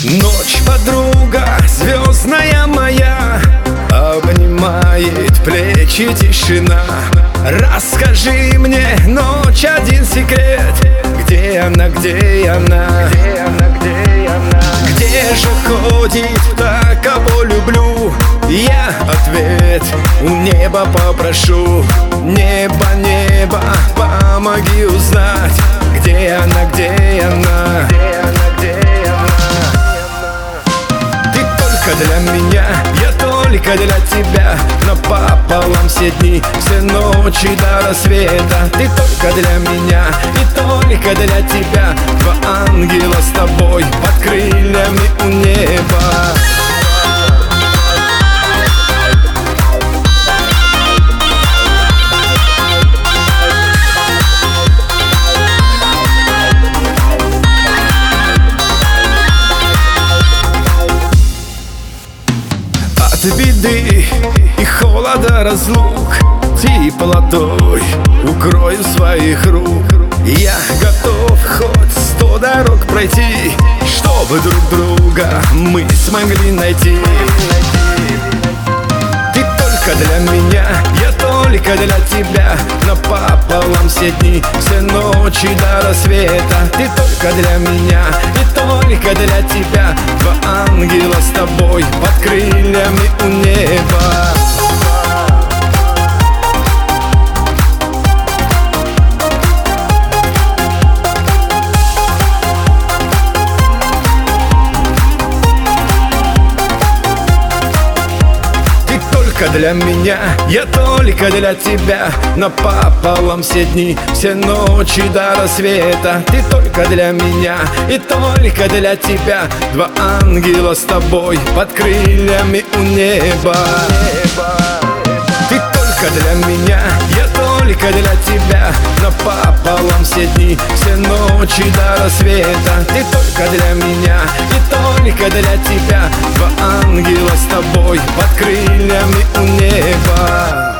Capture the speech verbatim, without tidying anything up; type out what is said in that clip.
Ночь, подруга, звездная моя, обнимает плечи тишина. Расскажи мне, ночь, один секрет. Где она, где она? Где она, где она? Где же ходит та, кого люблю? Я ответ у неба попрошу. Небо, небо, помоги узнать, где она, где она? Где она, где она? Ты только для меня, я только для тебя. Напополам все дни, все ночи до рассвета. Ты только для меня и только для тебя. Два ангела с тобой под крыльями у неба. От беды и холода разлук теплотой укрою своих рук. Я готов хоть сто дорог пройти, чтобы друг друга мы смогли найти. Ты только для меня, я только для тебя. Напополам все дни, все ночи до рассвета. Ты только для меня и только для тебя. Два ангела с тобой под крыльями у неба. Только для меня, я только для тебя. Напополам все дни, все ночи до рассвета. Ты только для меня и только для тебя. Два ангела с тобой под крыльями у неба. Ты только для меня, я только для тебя. Напополам все дни, все ночи до рассвета. Ты только для меня и только для тебя. Два ангела с тобой под крыльями у неба.